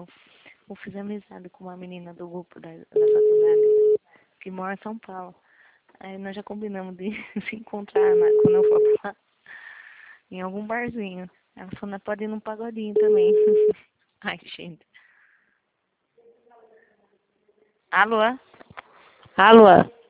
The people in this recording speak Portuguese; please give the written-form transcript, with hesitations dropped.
eu fiz amizade com uma menina do grupo da faculdade, que mora em São Paulo. Aí nós já combinamos de se encontrar quando eu for pra lá, em algum barzinho. Ela falou, nós pode ir num pagodinho também. Ai, gente. Alô? Alô?